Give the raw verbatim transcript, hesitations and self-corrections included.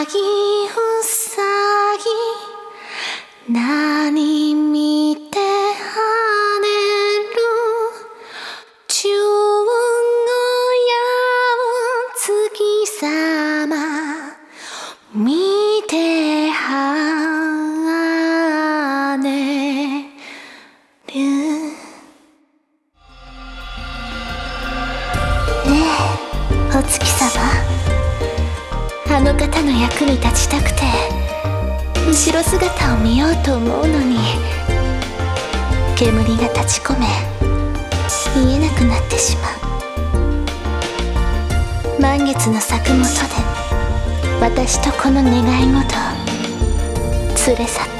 ぎうさぎ何見て跳ねる中央月さま見て跳ねるねえお月さま、あの方の役に立ちたくて後ろ姿を見ようと思うのに煙が立ち込め見えなくなってしまう。満月の咲くもとで私とこの願い事を連れ去った。